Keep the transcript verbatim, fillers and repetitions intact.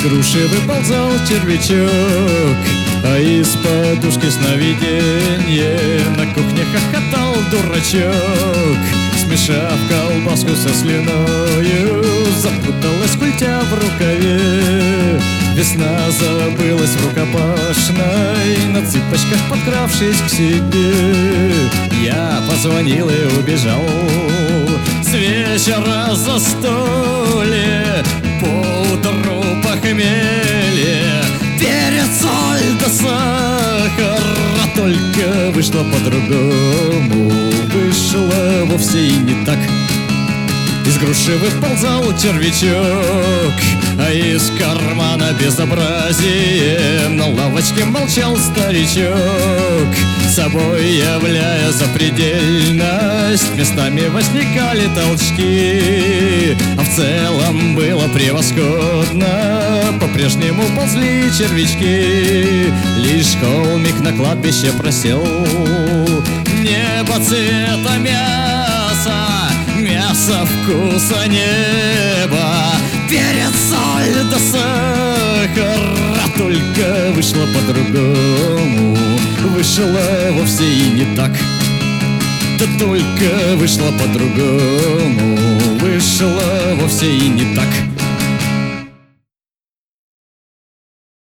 груши выползал червячок, а из подушки сновиденье на кухне хохотал дурачок. Смешав колбаску со слюною, запуталась культя в рукаве. Весна забылась в рукопашной, на цыпочках подкравшись к себе. Я позвонил и убежал с вечера застолье, поутру похмелье, перец, соль да сахар. А только вышло по-другому, вышло вовсе и не так. Из груши выползал червячок, а из кармана безобразие. На лавочке молчал старичок, собой являя запредельность. Местами возникали толчки, а в целом было превосходно. По-прежнему ползли червячки, лишь холмик на кладбище просел. Небо цвета мяса, мясо вкуса неба, перец, соль да сахар. А только вышло по-другому, вышло вовсе и не так. Да только вышло по-другому, вышло вовсе и не так.